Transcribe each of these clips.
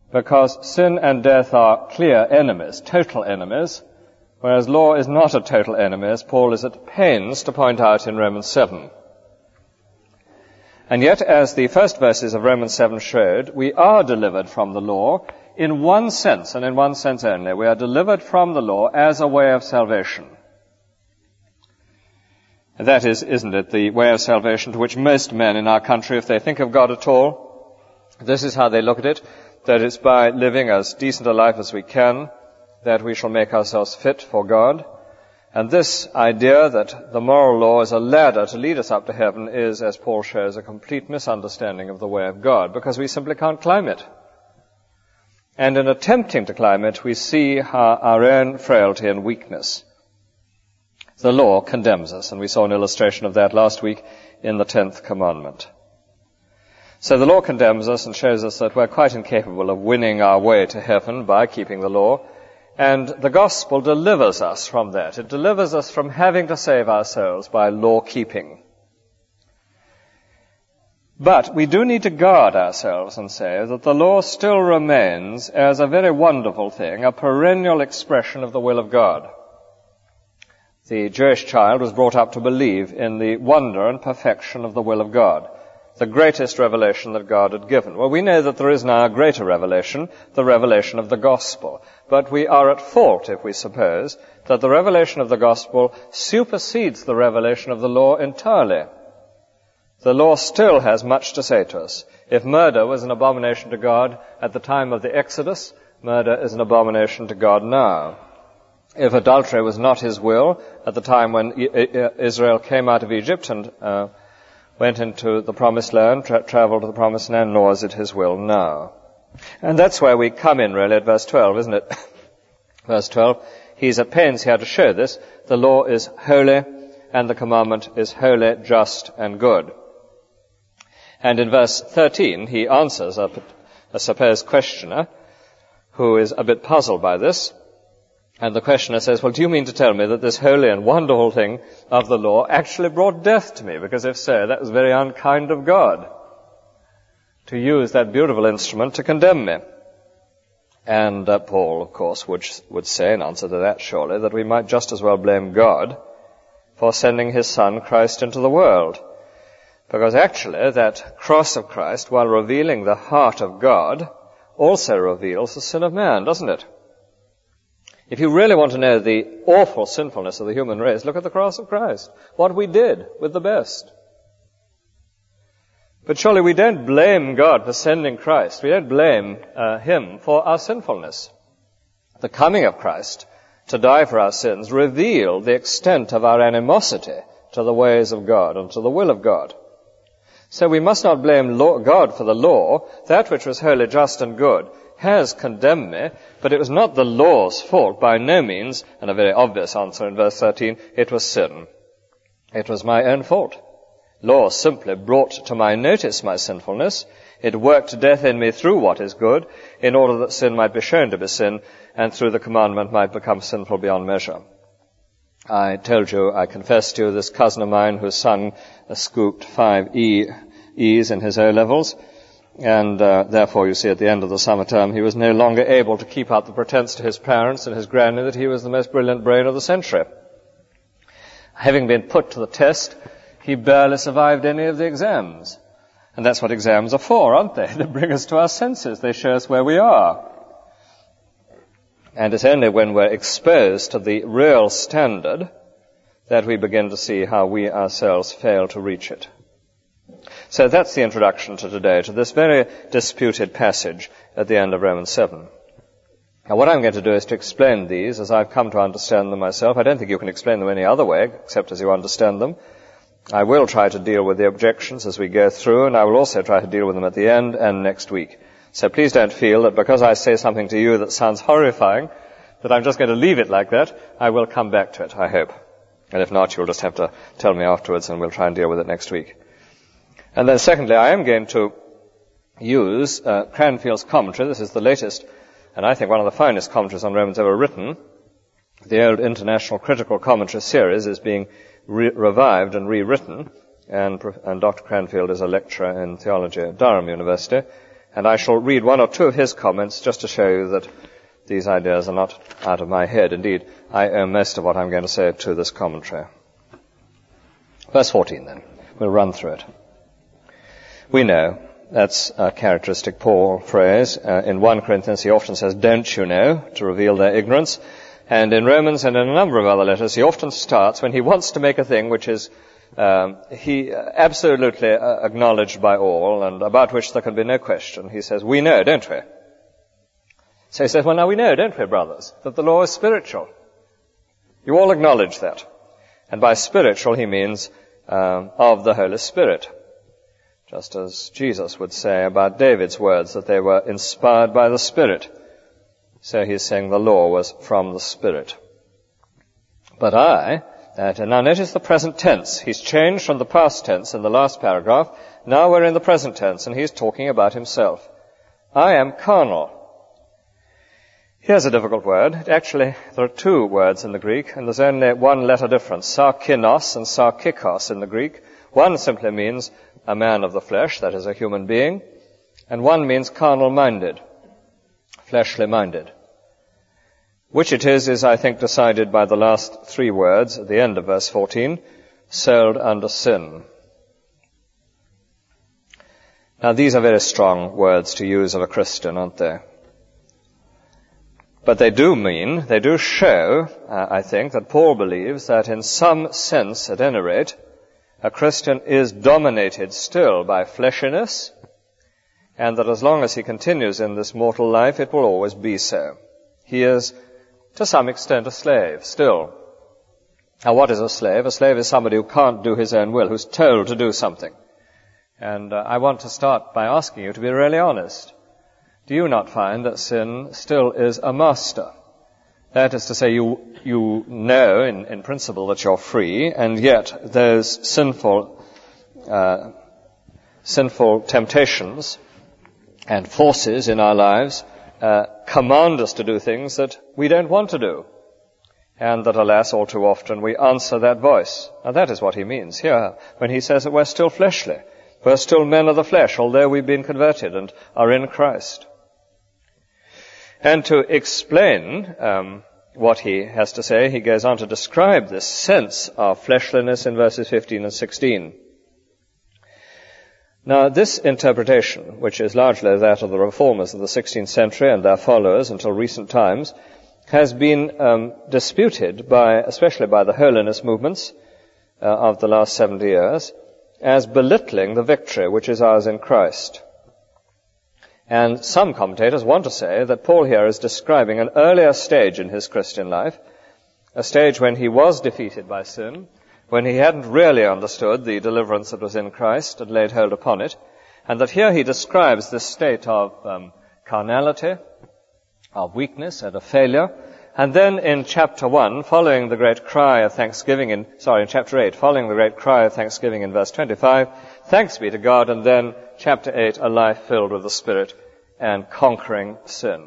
because sin and death are clear enemies, total enemies, whereas law is not a total enemy, as Paul is at pains to point out in Romans 7. And yet, as the first verses of Romans 7 showed, we are delivered from the law in one sense, and in one sense only. We are delivered from the law as a way of salvation. That is, isn't it, the way of salvation to which most men in our country, if they think of God at all, this is how they look at it, that it's by living as decent a life as we can that we shall make ourselves fit for God. And this idea that the moral law is a ladder to lead us up to heaven is, as Paul shows, a complete misunderstanding of the way of God, because we simply can't climb it. And in attempting to climb it, we see our own frailty and weakness. The law condemns us, and we saw an illustration of that last week in the 10th commandment. So the law condemns us and shows us that we're quite incapable of winning our way to heaven by keeping the law, and the gospel delivers us from that. It delivers us from having to save ourselves by law-keeping. But we do need to guard ourselves and say that the law still remains as a very wonderful thing, a perennial expression of the will of God. The Jewish child was brought up to believe in the wonder and perfection of the will of God, the greatest revelation that God had given. Well, we know that there is now a greater revelation, the revelation of the gospel. But we are at fault if we suppose that the revelation of the gospel supersedes the revelation of the law entirely. The law still has much to say to us. If murder was an abomination to God at the time of the Exodus, murder is an abomination to God now. If adultery was not his will at the time when Israel came out of Egypt and went into the Promised Land, traveled to the Promised Land, nor is it his will now. And that's where we come in really at verse 12, isn't it? Verse 12, he's at pains here to show this. The law is holy, and the commandment is holy, just, and good. And in verse 13, he answers a supposed questioner who is a bit puzzled by this. And the questioner says, well, do you mean to tell me that this holy and wonderful thing of the law actually brought death to me? Because if so, that was very unkind of God to use that beautiful instrument to condemn me. And Paul, of course, would say in answer to that, surely, that we might just as well blame God for sending his Son, Christ, into the world. Because actually, that cross of Christ, while revealing the heart of God, also reveals the sin of man, doesn't it? If you really want to know the awful sinfulness of the human race, look at the cross of Christ. What we did with the best. But surely we don't blame God for sending Christ. We don't blame him for our sinfulness. The coming of Christ to die for our sins revealed the extent of our animosity to the ways of God and to the will of God. So we must not blame God for the law. That which was holy, just, and good has condemned me, but it was not the law's fault by no means, and a very obvious answer in verse 13, it was sin. It was my own fault. Law simply brought to my notice my sinfulness. It worked death in me through what is good, in order that sin might be shown to be sin, and through the commandment might become sinful beyond measure. I confessed to you, this cousin of mine whose son scooped 5 E's in his O-levels, and therefore, you see, at the end of the summer term, he was no longer able to keep up the pretense to his parents and his granny that he was the most brilliant brain of the century. Having been put to the test, he barely survived any of the exams. And that's what exams are for, aren't they? They bring us to our senses. They show us where we are. And it's only when we're exposed to the real standard that we begin to see how we ourselves fail to reach it. So that's the introduction to today, to this very disputed passage at the end of Romans 7. Now what I'm going to do is to explain these as I've come to understand them myself. I don't think you can explain them any other way, except as you understand them. I will try to deal with the objections as we go through, and I will also try to deal with them at the end and next week. So please don't feel that because I say something to you that sounds horrifying, that I'm just going to leave it like that. I will come back to it, I hope. And if not, you'll just have to tell me afterwards, and we'll try and deal with it next week. And then secondly, I am going to use Cranfield's commentary. This is the latest, and I think one of the finest commentaries on Romans ever written. The old International Critical Commentary series is being revived and rewritten, and Dr. Cranfield is a lecturer in theology at Durham University, And I shall read one or two of his comments just to show you that these ideas are not out of my head. Indeed, I owe most of what I'm going to say to this commentary. Verse 14 then. We'll run through it. We know, that's a characteristic Paul phrase. In 1 Corinthians he often says, don't you know, to reveal their ignorance. And in Romans and in a number of other letters he often starts when he wants to make a thing which is he absolutely acknowledged by all and about which there can be no question. He says, we know, don't we? So he says, well, now we know, don't we, brothers, that the law is spiritual. You all acknowledge that. And by spiritual he means of the Holy Spirit. Just as Jesus would say about David's words that they were inspired by the Spirit. So he's saying the law was from the Spirit. But now notice the present tense. He's changed from the past tense in the last paragraph. Now we're in the present tense and he's talking about himself. I am carnal. Here's a difficult word. Actually, there are two words in the Greek, and there's only one letter difference. Sarkinos and sarkikos in the Greek. One simply means a man of the flesh, that is a human being, and one means carnal-minded, fleshly-minded. Which it is I think decided by the last three words at the end of verse 14, sold under sin. Now these are very strong words to use of a Christian, aren't they? But they do show, I think, that Paul believes that in some sense, at any rate, a Christian is dominated still by fleshiness, and that as long as he continues in this mortal life, it will always be so. He is, to some extent, a slave still. Now, what is a slave? A slave is somebody who can't do his own will, who's told to do something. And I want to start by asking you to be really honest. Do you not find that sin still is a master? That is to say, you know in principle that you're free, and yet those sinful temptations and forces in our lives command us to do things that we don't want to do. And that, alas, all too often we answer that voice. Now that is what he means here when he says that we're still fleshly. We're still men of the flesh, although we've been converted and are in Christ. And to explain what he has to say, he goes on to describe this sense of fleshliness in verses 15 and 16. Now, this interpretation, which is largely that of the reformers of the 16th century and their followers until recent times, has been disputed especially by the holiness movements of the last 70 years, as belittling the victory which is ours in Christ. And some commentators want to say that Paul here is describing an earlier stage in his Christian life, a stage when he was defeated by sin, when he hadn't really understood the deliverance that was in Christ and laid hold upon it, and that here he describes this state of carnality, of weakness and of failure. And then in chapter 1, following the great cry of thanksgiving in chapter 8, following the great cry of thanksgiving in verse 25, thanks be to God, and then chapter 8, a life filled with the Spirit and conquering sin.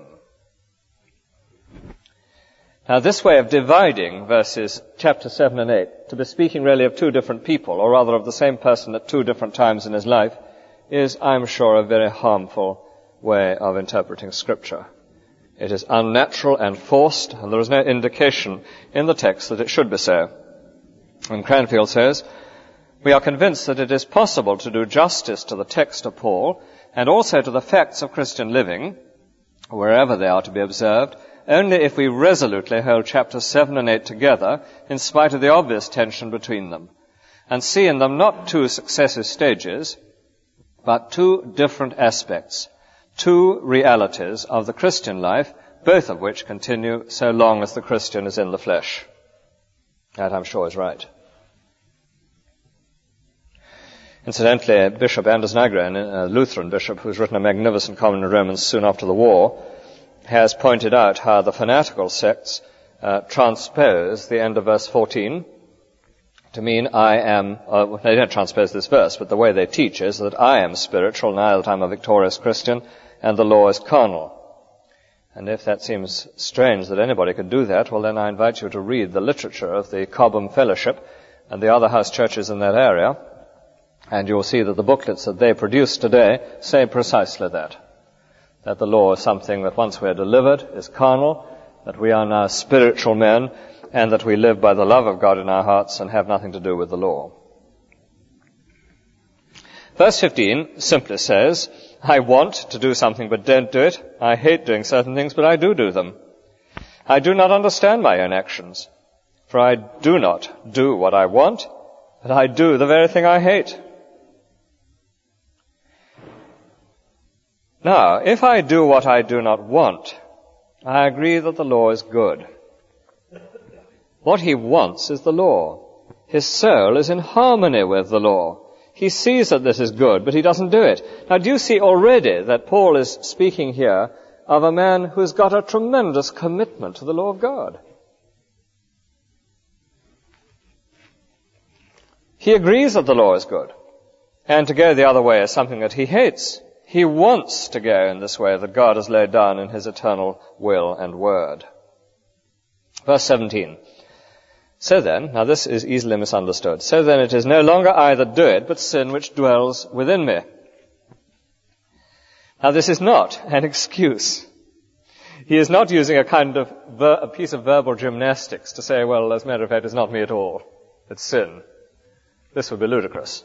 Now this way of dividing verses chapter 7 and 8, to be speaking really of two different people, or rather of the same person at two different times in his life, is, I'm sure, a very harmful way of interpreting Scripture. It is unnatural and forced, and there is no indication in the text that it should be so. And Cranfield says, we are convinced that it is possible to do justice to the text of Paul and also to the facts of Christian living, wherever they are to be observed, only if we resolutely hold chapters 7 and 8 together in spite of the obvious tension between them, and see in them not two successive stages, but two different aspects, two realities of the Christian life, both of which continue so long as the Christian is in the flesh. That, I'm sure, is right. Incidentally, Bishop Anders Nygren, a Lutheran bishop who's written a magnificent commentary on Romans soon after the war, has pointed out how the fanatical sects transpose the end of verse 14 to mean I am, they don't transpose this verse, but the way they teach is that I am spiritual now that I'm a victorious Christian, and the law is carnal. And if that seems strange that anybody could do that, well then I invite you to read the literature of the Cobham Fellowship and the other house churches in that area, and you'll see that the booklets that they produce today say precisely that. that the law is something that once we're delivered is carnal, that we are now spiritual men, and that we live by the love of God in our hearts and have nothing to do with the law. Verse 15 simply says, I want to do something but don't do it. I hate doing certain things, but I do them. I do not understand my own actions, for I do not do what I want, but I do the very thing I hate. Now, if I do what I do not want, I agree that the law is good. What he wants is the law. His soul is in harmony with the law. He sees that this is good, but he doesn't do it. Now, do you see already that Paul is speaking here of a man who's got a tremendous commitment to the law of God? He agrees that the law is good, and to go the other way is something that he hates. He wants to go in this way that God has laid down in his eternal will and word. Verse 17. So then, now this is easily misunderstood. So then it is no longer I that do it, but sin which dwells within me. Now this is not an excuse. He is not using a piece of verbal gymnastics to say, well, as a matter of fact, it's not me at all. It's sin. This would be ludicrous.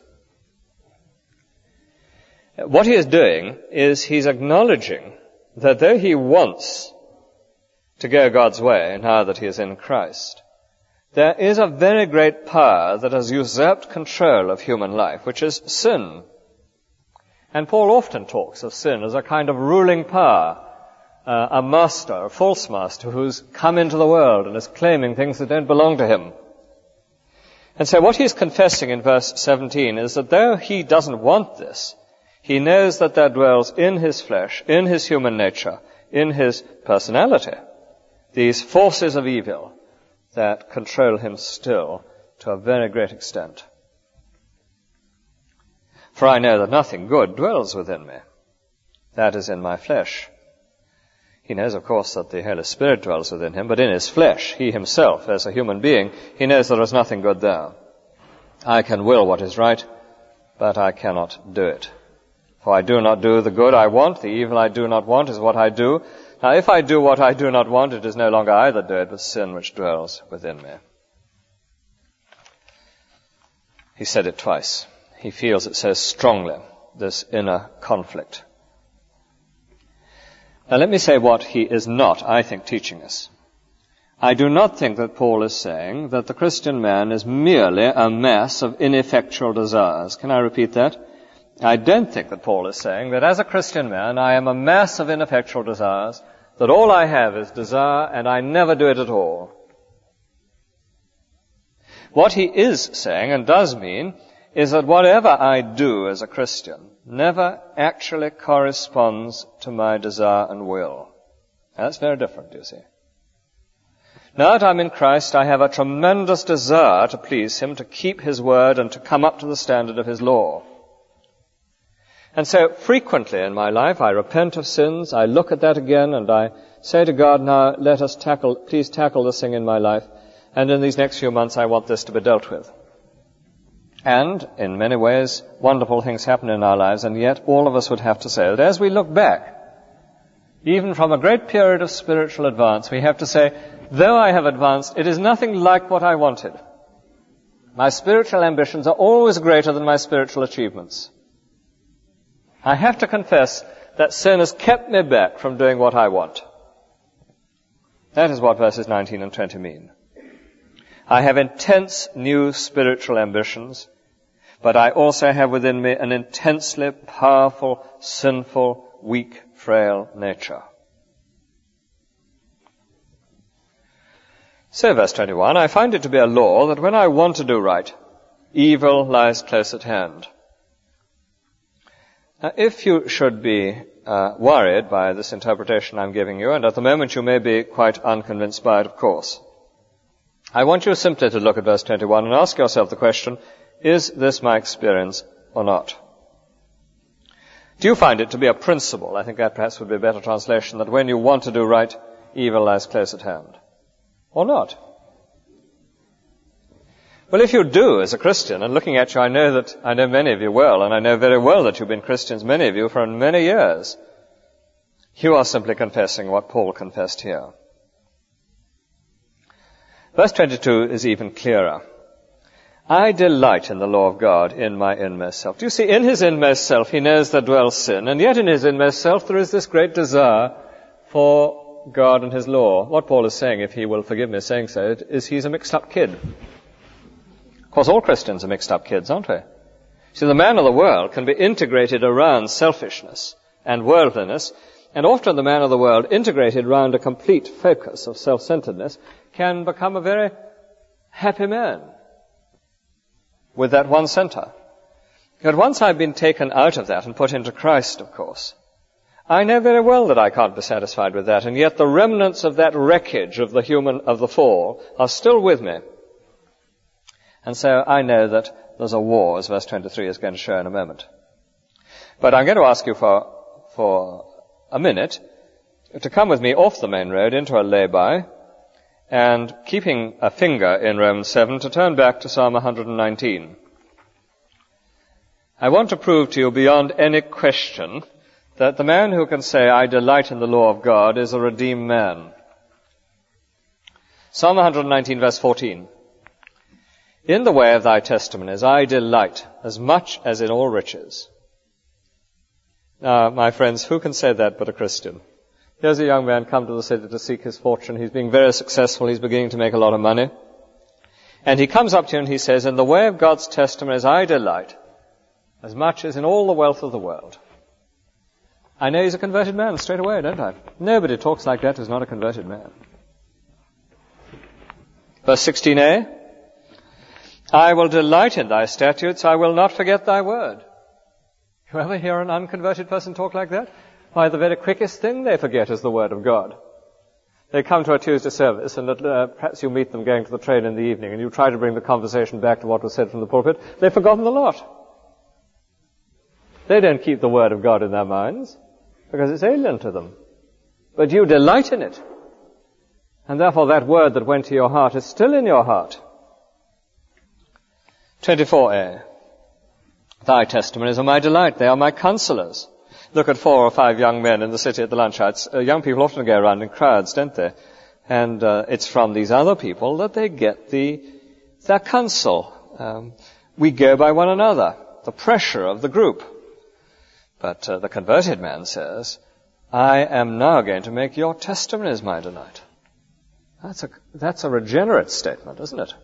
What he is doing is he's acknowledging that though he wants to go God's way now that he is in Christ, there is a very great power that has usurped control of human life, which is sin. And Paul often talks of sin as a kind of ruling power, a master, a false master, who's come into the world and is claiming things that don't belong to him. And so what he's confessing in verse 17 is that though he doesn't want this, he knows that there dwells in his flesh, in his human nature, in his personality, these forces of evil that control him still to a very great extent. For I know that nothing good dwells within me, that is in my flesh. He knows, of course, that the Holy Spirit dwells within him, but in his flesh, he himself, as a human being, he knows there is nothing good there. I can will what is right, but I cannot do it. For I do not do the good I want, the evil I do not want is what I do. Now, if I do what I do not want, it is no longer I that do it, but sin which dwells within me. He said it twice. He feels it so strongly, this inner conflict. Now, let me say what he is not, I think, teaching us. I do not think that Paul is saying that the Christian man is merely a mass of ineffectual desires. Can I repeat that? I don't think that Paul is saying that as a Christian man, I am a mass of ineffectual desires, that all I have is desire and I never do it at all. What he is saying, and does mean, is that whatever I do as a Christian never actually corresponds to my desire and will. That's very different, you see. Now that I'm in Christ, I have a tremendous desire to please him, to keep his word, and to come up to the standard of his law. And so frequently in my life, I repent of sins, I look at that again, and I say to God, now let us please tackle this thing in my life, and in these next few months I want this to be dealt with. And in many ways, wonderful things happen in our lives, and yet all of us would have to say that as we look back, even from a great period of spiritual advance, we have to say, though I have advanced, it is nothing like what I wanted. My spiritual ambitions are always greater than my spiritual achievements. I have to confess that sin has kept me back from doing what I want. That is what verses 19 and 20 mean. I have intense new spiritual ambitions, but I also have within me an intensely powerful, sinful, weak, frail nature. So, verse 21, I find it to be a law that when I want to do right, evil lies close at hand. Now, if you should be worried by this interpretation I'm giving you, and at the moment you may be quite unconvinced by it, of course, I want you simply to look at verse 21 and ask yourself the question, is this my experience or not? Do you find it to be a principle? I think that perhaps would be a better translation, that when you want to do right, evil lies close at hand. Or not? Well, if you do as a Christian, and looking at you, I know many of you well, and I know very well that you've been Christians, many of you, for many years. You are simply confessing what Paul confessed here. Verse 22 is even clearer. I delight in the law of God in my inmost self. Do you see, in his inmost self he knows there dwells sin, and yet in his inmost self there is this great desire for God and his law. What Paul is saying, if he will forgive me saying so, is he's a mixed-up kid. Of course, all Christians are mixed-up kids, aren't we? See, the man of the world can be integrated around selfishness and worldliness, and often the man of the world, integrated around a complete focus of self-centeredness, can become a very happy man with that one center. But once I've been taken out of that and put into Christ, of course, I know very well that I can't be satisfied with that, and yet the remnants of that wreckage of the fall are still with me. And so I know that there's a war, as verse 23 is going to show in a moment. But I'm going to ask you for a minute to come with me off the main road into a lay-by, and keeping a finger in Romans 7 to turn back to Psalm 119. I want to prove to you beyond any question that the man who can say, I delight in the law of God, is a redeemed man. Psalm 119 verse 14. In the way of thy testimonies I delight as much as in all riches. Now, my friends, who can say that but a Christian? Here's a young man come to the city to seek his fortune. He's being very successful. He's beginning to make a lot of money. And he comes up to you and he says, in the way of God's testimonies I delight as much as in all the wealth of the world. I know he's a converted man straight away, don't I? Nobody talks like that who's not a converted man. Verse 16a. I will delight in thy statutes. I will not forget thy word. You ever hear an unconverted person talk like that? Why, the very quickest thing they forget is the word of God. They come to a Tuesday service, and perhaps you meet them going to the train in the evening, and you try to bring the conversation back to what was said from the pulpit. They've forgotten the lot. They don't keep the word of God in their minds, because it's alien to them. But you delight in it. And therefore that word that went to your heart is still in your heart. 24a. Thy testimonies are my delight. They are my counselors. Look at 4 or 5 young men in the city at the lunch hours. Young people often go around in crowds, don't they? And it's from these other people that they get their counsel. We go by one another, the pressure of the group. But the converted man says, I am now going to make your testimonies my delight. That's a regenerate statement, isn't it?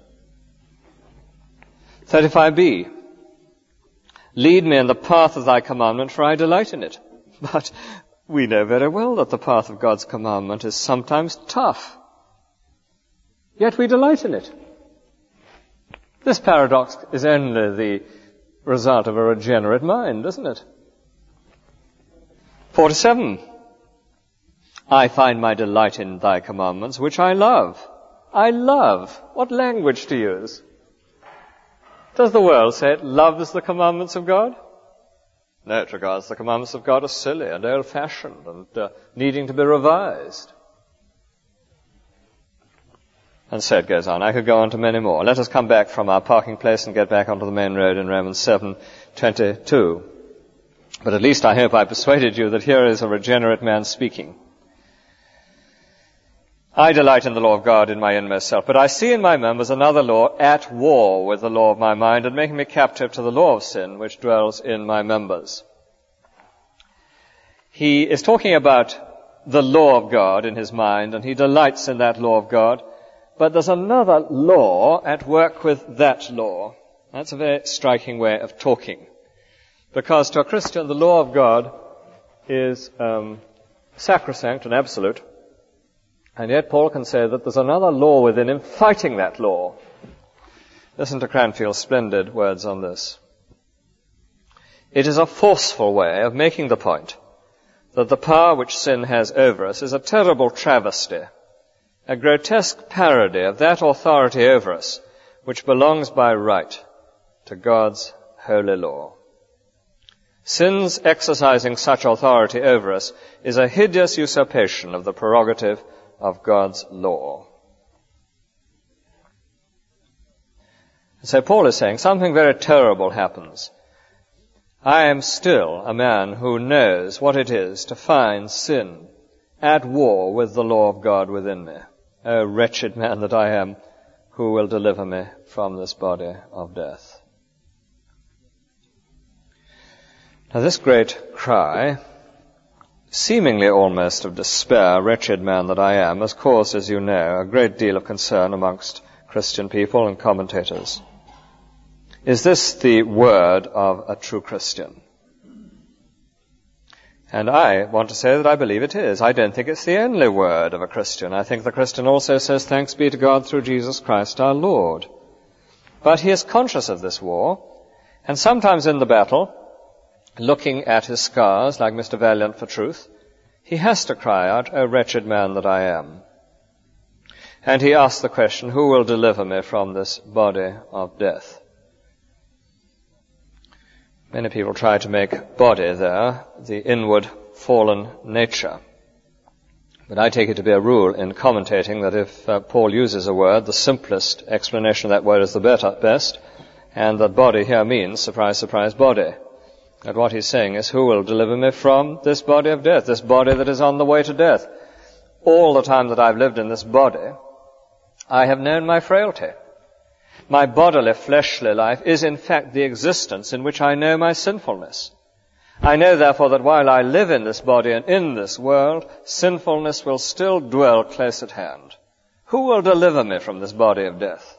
35b. Lead me in the path of thy commandment, for I delight in it. But we know very well that the path of God's commandment is sometimes tough. Yet we delight in it. This paradox is only the result of a regenerate mind, isn't it? 47. I find my delight in thy commandments, which I love. I love. What language to use? Does the world say it loves the commandments of God? No, it regards the commandments of God as silly and old-fashioned and needing to be revised. And so it goes on. I could go on to many more. Let us come back from our parking place and get back onto the main road in Romans 7:22. But at least I hope I persuaded you that here is a regenerate man speaking. I delight in the law of God in my inmost self, but I see in my members another law at war with the law of my mind and making me captive to the law of sin which dwells in my members. He is talking about the law of God in his mind, and he delights in that law of God, but there's another law at work with that law. That's a very striking way of talking, because to a Christian the law of God is sacrosanct and absolute. And yet Paul can say that there's another law within him fighting that law. Listen to Cranfield's splendid words on this. It is a forceful way of making the point that the power which sin has over us is a terrible travesty, a grotesque parody of that authority over us which belongs by right to God's holy law. Sin's exercising such authority over us is a hideous usurpation of the prerogative of God's law. So Paul is saying something very terrible happens. I am still a man who knows what it is to find sin at war with the law of God within me. O wretched man that I am, who will deliver me from this body of death? Now this great cry, seemingly almost of despair, wretched man that I am, has caused, as you know, a great deal of concern amongst Christian people and commentators. Is this the word of a true Christian? And I want to say that I believe it is. I don't think it's the only word of a Christian. I think the Christian also says, thanks be to God through Jesus Christ our Lord. But he is conscious of this war, and sometimes in the battle, looking at his scars like Mr. Valiant for truth, he has to cry out, O wretched man that I am. And he asks the question, who will deliver me from this body of death? Many people try to make body there the inward fallen nature. But I take it to be a rule in commentating that if Paul uses a word, the simplest explanation of that word is the best, and that body here means, surprise, surprise, body. And what he's saying is, who will deliver me from this body of death, this body that is on the way to death? All the time that I've lived in this body, I have known my frailty. My bodily, fleshly life is in fact the existence in which I know my sinfulness. I know therefore that while I live in this body and in this world, sinfulness will still dwell close at hand. Who will deliver me from this body of death?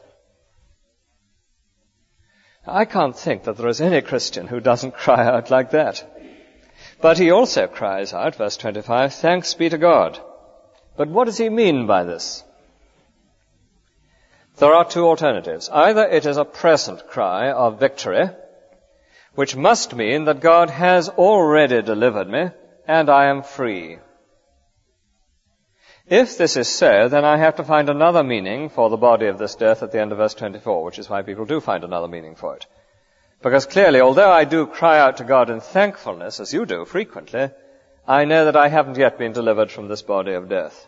I can't think that there is any Christian who doesn't cry out like that. But he also cries out, verse 25, thanks be to God. But what does he mean by this? There are two alternatives. Either it is a present cry of victory, which must mean that God has already delivered me and I am free. If this is so, then I have to find another meaning for the body of this death at the end of verse 24, which is why people do find another meaning for it. Because clearly, although I do cry out to God in thankfulness, as you do frequently, I know that I haven't yet been delivered from this body of death.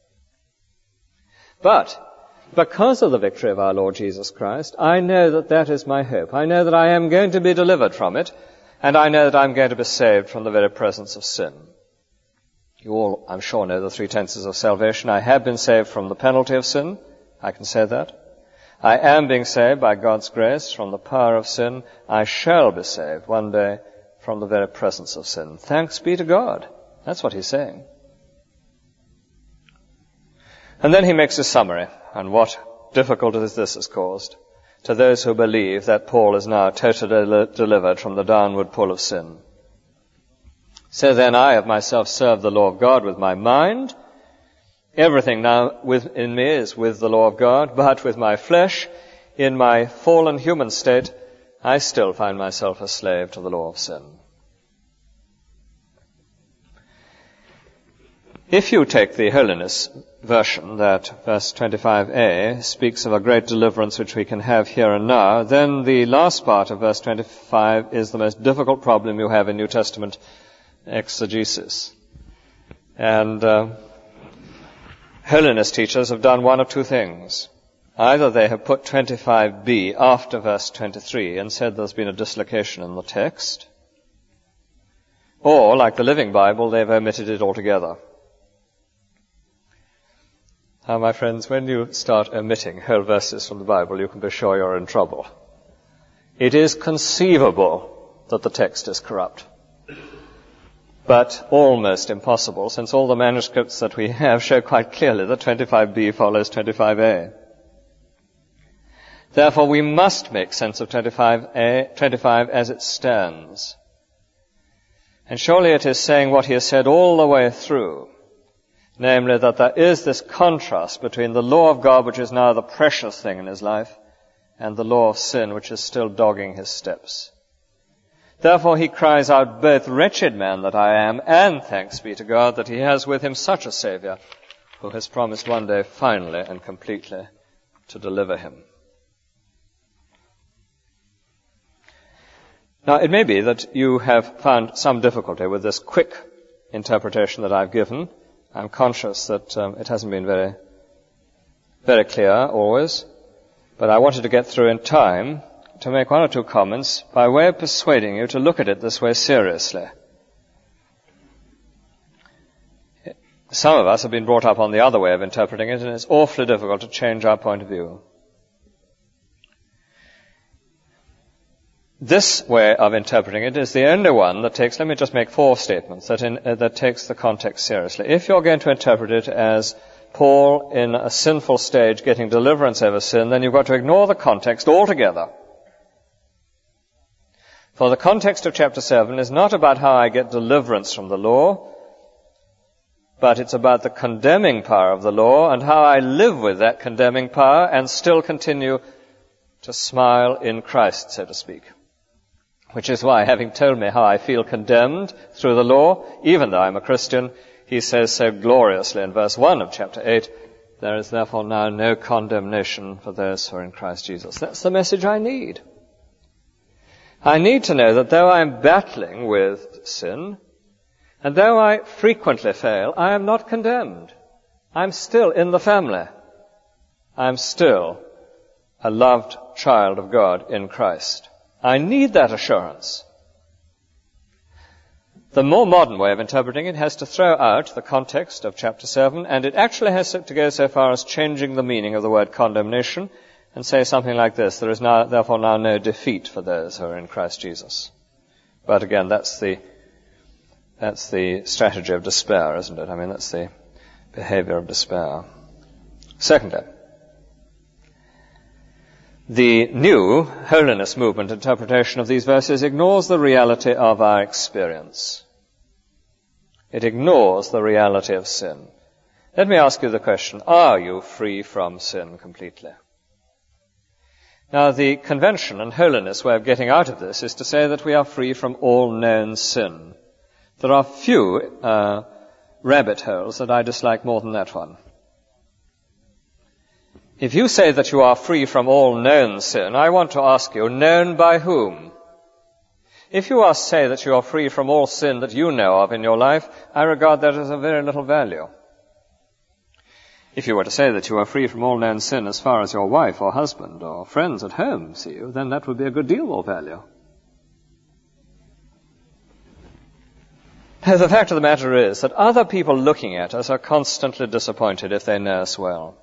But because of the victory of our Lord Jesus Christ, I know that that is my hope. I know that I am going to be delivered from it, and I know that I'm going to be saved from the very presence of sin. You all, I'm sure, know the three tenses of salvation. I have been saved from the penalty of sin. I can say that. I am being saved by God's grace from the power of sin. I shall be saved one day from the very presence of sin. Thanks be to God. That's what he's saying. And then he makes a summary on what difficulties this has caused to those who believe that Paul is now totally delivered from the downward pull of sin. So then I of myself serve the law of God with my mind. Everything now within me is with the law of God, but with my flesh, in my fallen human state, I still find myself a slave to the law of sin. If you take the holiness version, that verse 25a speaks of a great deliverance which we can have here and now, then the last part of verse 25 is the most difficult problem you have in New Testament exegesis. And holiness teachers have done one of two things. Either they have put 25b after verse 23 and said there's been a dislocation in the text, or, like the Living Bible, they've omitted it altogether. Now, my friends, when you start omitting whole verses from the Bible, you can be sure you're in trouble. It is conceivable that the text is corrupt, but almost impossible, since all the manuscripts that we have show quite clearly that 25b follows 25a. Therefore, we must make sense of 25 as it stands. And surely it is saying what he has said all the way through, namely that there is this contrast between the law of God, which is now the precious thing in his life, and the law of sin, which is still dogging his steps. Therefore he cries out, both wretched man that I am, and thanks be to God that he has with him such a Saviour, who has promised one day finally and completely to deliver him. Now, it may be that you have found some difficulty with this quick interpretation that I've given. I'm conscious that it hasn't been very, very clear always, but I wanted to get through in time to make one or two comments by way of persuading you to look at it this way seriously. Some of us have been brought up on the other way of interpreting it, and it's awfully difficult to change our point of view. This way of interpreting it is the only one that takes, let me just make 4 statements, that takes the context seriously. If you're going to interpret it as Paul in a sinful stage getting deliverance over sin, then you've got to ignore the context altogether. For the context of chapter 7 is not about how I get deliverance from the law, but it's about the condemning power of the law and how I live with that condemning power and still continue to smile in Christ, so to speak. Which is why, having told me how I feel condemned through the law, even though I'm a Christian, he says so gloriously in verse 1 of chapter 8, there is therefore now no condemnation for those who are in Christ Jesus. That's the message I need. I need to know that though I am battling with sin, and though I frequently fail, I am not condemned. I'm still in the family. I'm still a loved child of God in Christ. I need that assurance. The more modern way of interpreting it has to throw out the context of chapter 7, and it actually has to go so far as changing the meaning of the word condemnation and say something like this: there is now, therefore now no defeat for those who are in Christ Jesus. But again, that's the strategy of despair, isn't it? I mean, that's the behavior of despair. Secondly, the new holiness movement interpretation of these verses ignores the reality of our experience. It ignores the reality of sin. Let me ask you the question, are you free from sin completely? Now, the convention and holiness way of getting out of this is to say that we are free from all known sin. There are few rabbit holes that I dislike more than that one. If you say that you are free from all known sin, I want to ask you, known by whom? If you say that you are free from all sin that you know of in your life, I regard that as of very little value. If you were to say that you are free from all known sin as far as your wife or husband or friends at home see you, then that would be a good deal more value. The fact of the matter is that other people looking at us are constantly disappointed if they know us well.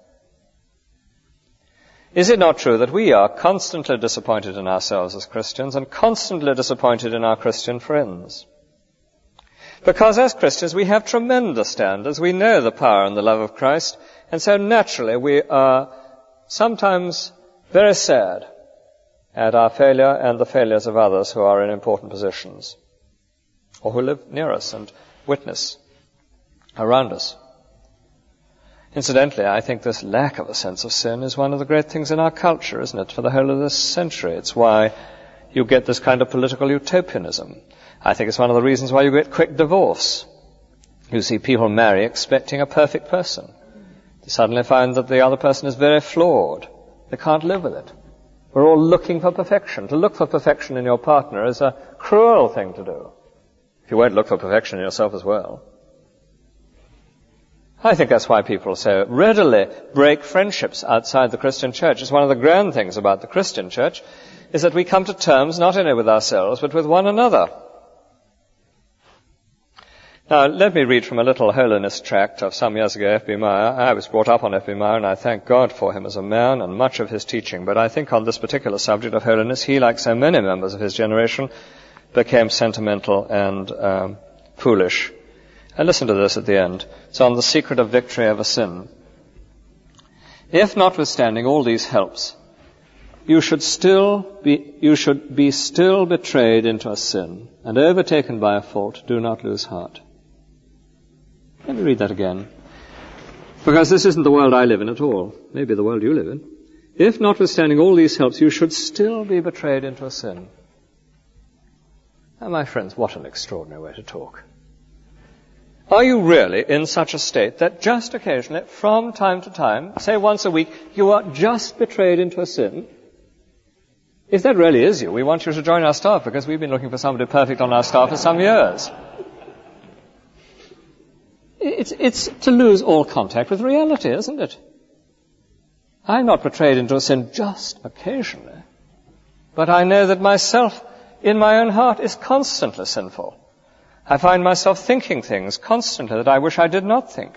Is it not true that we are constantly disappointed in ourselves as Christians and constantly disappointed in our Christian friends? Because as Christians we have tremendous standards, we know the power and the love of Christ, and so naturally we are sometimes very sad at our failure and the failures of others who are in important positions, or who live near us and witness around us. Incidentally, I think this lack of a sense of sin is one of the great things in our culture, isn't it, for the whole of this century. It's why you get this kind of political utopianism. I think it's one of the reasons why you get quick divorce. You see people marry expecting a perfect person. They suddenly find that the other person is very flawed. They can't live with it. We're all looking for perfection. To look for perfection in your partner is a cruel thing to do, if you won't look for perfection in yourself as well. I think that's why people so readily break friendships outside the Christian church. It's one of the grand things about the Christian church is that we come to terms not only with ourselves, but with one another. Now, let me read from a little holiness tract of some years ago, F.B. Meyer. I was brought up on F.B. Meyer, and I thank God for him as a man and much of his teaching. But I think on this particular subject of holiness, he, like so many members of his generation, became sentimental and foolish. And listen to this at the end. It's on the secret of victory over sin. If, notwithstanding all these helps, you should be still betrayed into a sin and overtaken by a fault, do not lose heart. Let me read that again. Because this isn't the world I live in at all. Maybe the world you live in. If, notwithstanding all these helps, you should still be betrayed into a sin. Now, my friends, what an extraordinary way to talk. Are you really in such a state that just occasionally, from time to time, say once a week, you are just betrayed into a sin? If that really is you, we want you to join our staff, because we've been looking for somebody perfect on our staff for some years. It's to lose all contact with reality, isn't it? I'm not betrayed into a sin just occasionally. But I know that myself, in my own heart, is constantly sinful. I find myself thinking things constantly that I wish I did not think.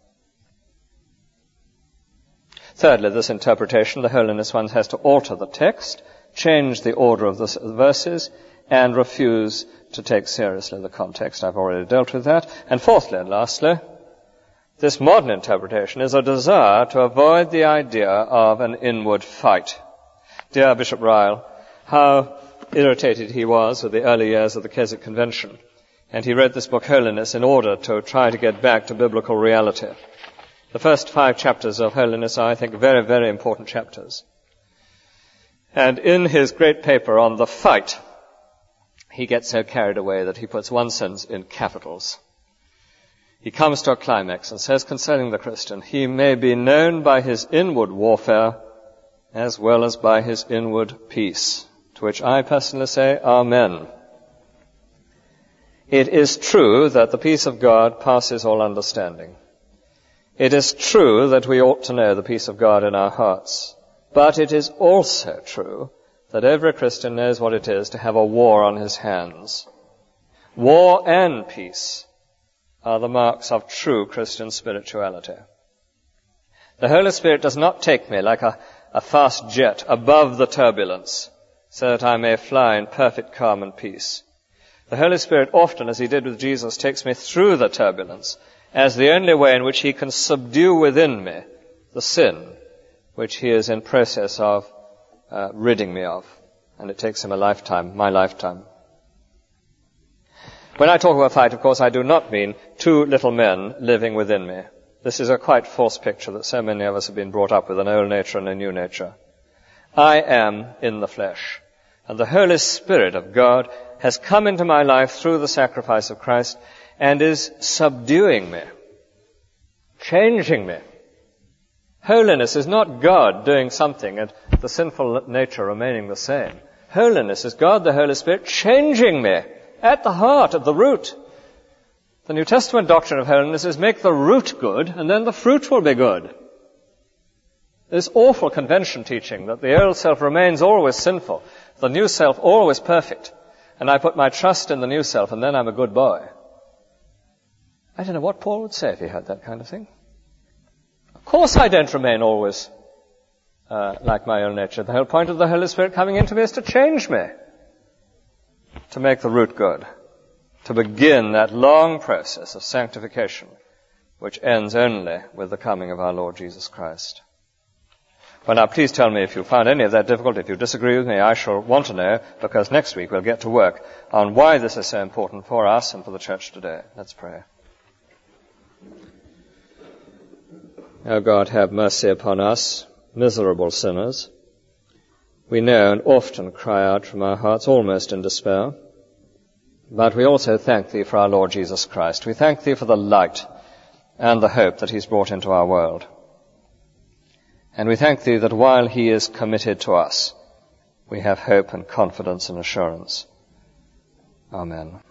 Thirdly, this interpretation, the holiness one has to alter the text, change the order of the verses, and refuse to take seriously the context. I've already dealt with that. And fourthly and lastly, this modern interpretation is a desire to avoid the idea of an inward fight. Dear Bishop Ryle, how irritated he was with the early years of the Keswick Convention. And he wrote this book, Holiness, in order to try to get back to biblical reality. The first 5 chapters of Holiness are, I think, very, very important chapters. And in his great paper on the fight, he gets so carried away that he puts one sentence in capitals. He comes to a climax and says concerning the Christian, he may be known by his inward warfare as well as by his inward peace. To which I personally say, Amen. It is true that the peace of God passes all understanding. It is true that we ought to know the peace of God in our hearts. But it is also true that every Christian knows what it is to have a war on his hands. War and peace are the marks of true Christian spirituality. The Holy Spirit does not take me like a fast jet above the turbulence so that I may fly in perfect calm and peace. The Holy Spirit often, as he did with Jesus, takes me through the turbulence as the only way in which he can subdue within me the sin which he is in process of ridding me of. And it takes him a lifetime, my lifetime. When I talk of a fight, of course, I do not mean 2 little men living within me. This is a quite false picture that so many of us have been brought up with, an old nature and a new nature. I am in the flesh, and the Holy Spirit of God has come into my life through the sacrifice of Christ and is subduing me, changing me. Holiness is not God doing something and the sinful nature remaining the same. Holiness is God, the Holy Spirit, changing me at the heart, at the root. The New Testament doctrine of holiness is make the root good and then the fruit will be good. This awful convention teaching that the old self remains always sinful, the new self always perfect, and I put my trust in the new self and then I'm a good boy. I don't know what Paul would say if he had that kind of thing. Of course I don't remain always like my own nature. The whole point of the Holy Spirit coming into me is to change me, to make the root good, to begin that long process of sanctification which ends only with the coming of our Lord Jesus Christ. Well, now, please tell me if you found any of that difficult. If you disagree with me, I shall want to know, because next week we'll get to work on why this is so important for us and for the church today. Let's pray. O God, have mercy upon us, miserable sinners. We know and often cry out from our hearts almost in despair. But we also thank Thee for our Lord Jesus Christ. We thank Thee for the light and the hope that He's brought into our world. And we thank Thee that while He is committed to us, we have hope and confidence and assurance. Amen.